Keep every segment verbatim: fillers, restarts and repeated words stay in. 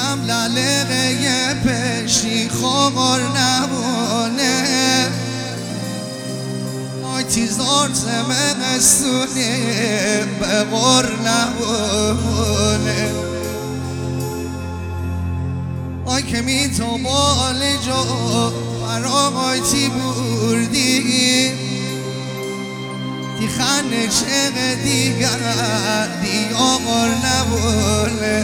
دیدم لالقه پشتی خور نبونه آی تیزار زمستونه به غور نبونه آی که می تو بال جو برای تی بردی دی خانه چه دیگر دی آقار نبوله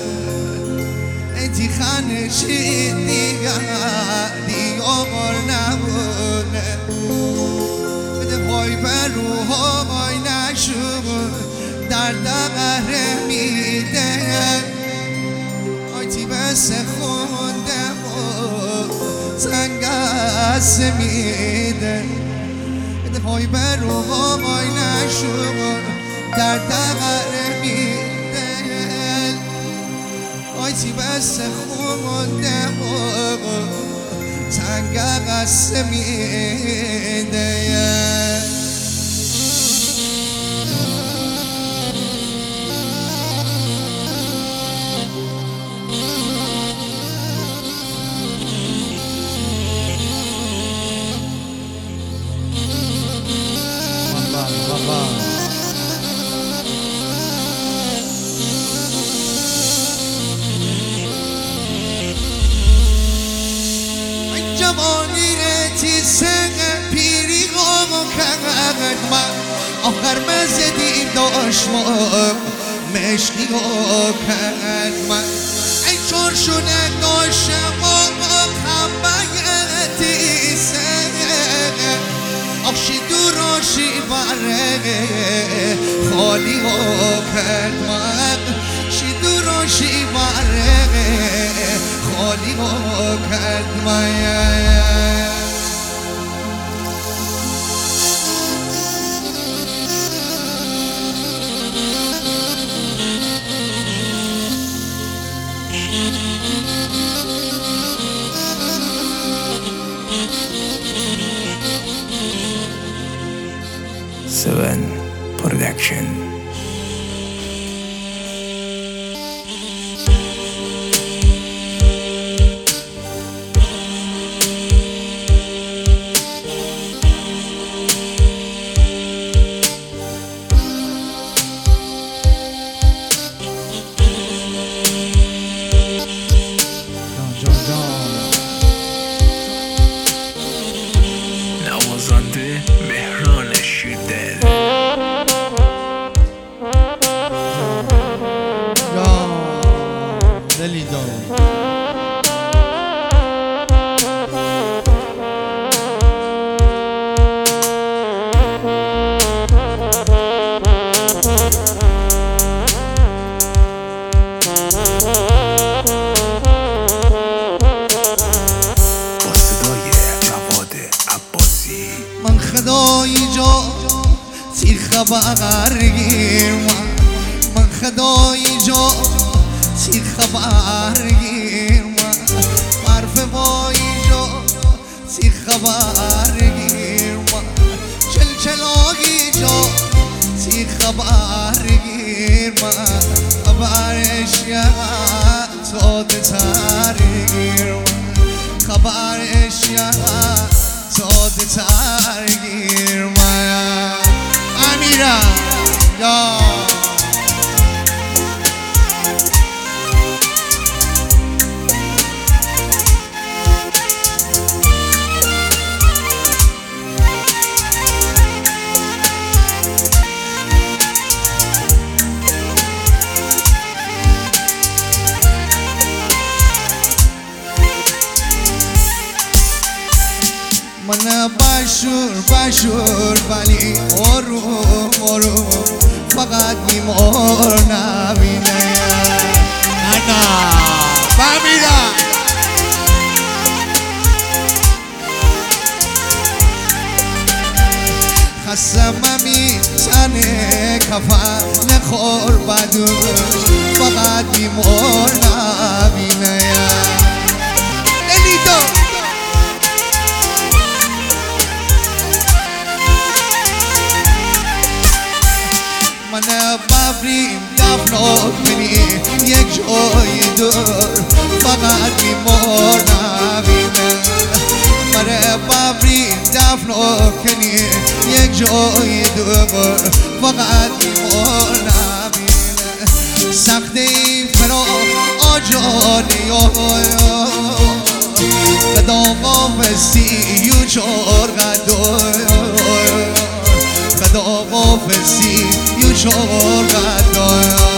دی خانه چه دیگر دی آقار نبوله بده پای بر روحای نشون در دقره میده آی تی بس خونده و زنگست میده پای بر روحای نشون در دقره میده آی تی بس خونده و زنگست میده جوانی تی سنگ پیری غام کرد من آخر مزدی داشت ما مشکی ها کرد من ای چور شده داشتم آقا خمبگتی سنگ آخشی دوراشی بره خالی ها کرد من شی دوراشی بره خالی ها کرد من Seven Production. نوازنده مهران شیردل. دلی دار با صدای جواد عباسی. من خدایی جا تی خبر گیر من من خدایی جا تی خبر گیر من حرف وایی جا تی خبر گیر من چلچلاگی جا تی خبر گیر من خبرش یه تاده تر گیر من خبرش یه تاده تر گیر من امیرم یا من بشور بشور ولی آروم آروم فقط بیمار نبینه انا بمیرم خستم میزنه کفم نخور بدوش فقط بیمار نبینه دلیتو من ببریم دفن کنی یک جای دور فقط بیمار نبینه مره ببری دفن کنی یک جای دور فقط بیمار نبینه سخته ای فرا آجانی قدام آفسی یو چار قدار قدام آفسی یو چار قدار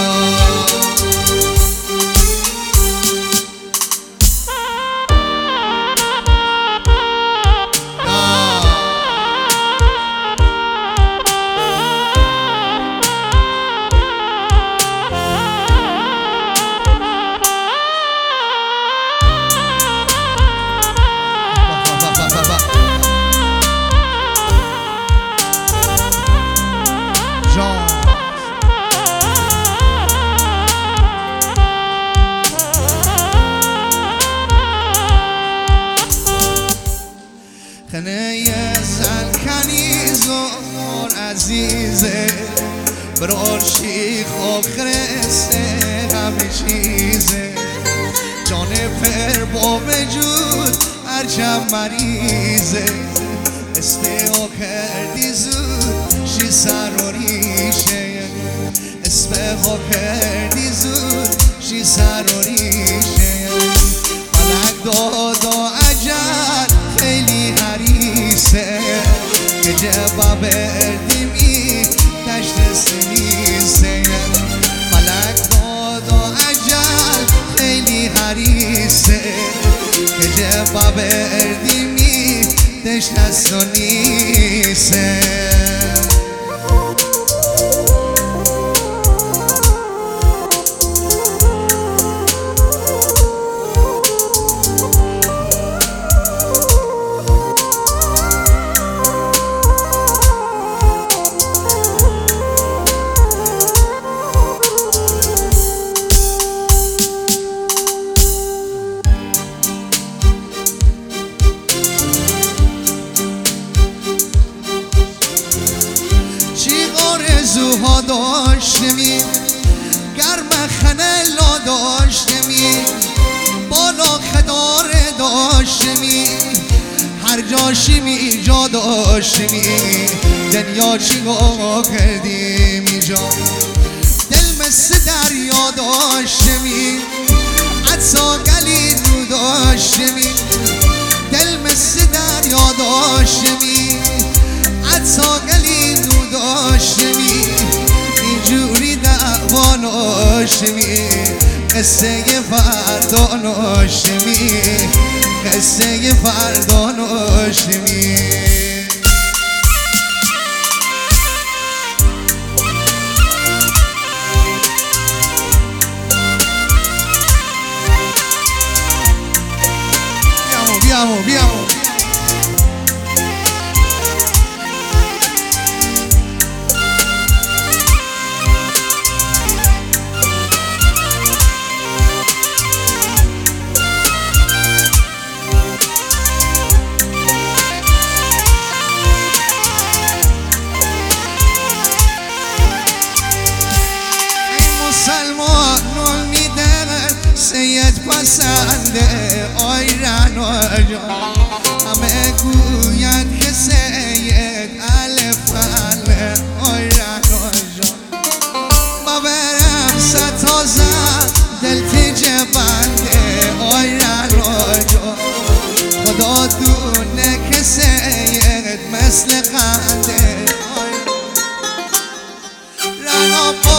خنه زن کنیزون عزیزه برار شیخ آخرسته همه چیزه جان پر با وجود هرچم مریضه اسم او کردی زود شی سر و ریشه اسم او کردی زود شی سر و ریشه فلک داد و عجل خیلی حریصه که جواب اردیمی تشت سنیسه فلک داد و عجل خیلی حریصه که جواب اردیمی تشت سنیسه آرزوها داشتمی گرم خنه لا داشتمی بالا خدار داشتمی هر جاشمی جا داشتمی دنیا چی گاه کردیم اینجا دل مثل دریا داشتمی عطا گلی رو داشتمی دل مثل دریا داشتمی عطا گلی رو داشتمی اینجوری دعوا ناشمی قصه فردا ناشمی قصه فردا ناشمی بیامو بیامو بیامو سلمان میده سید پسنده آی رناجان همه گوید که سید الفله آی رناجان ما برم ستا زن دل تیجه بنده آی رناجان خدا دونه که سید مثل قنده آی رناجان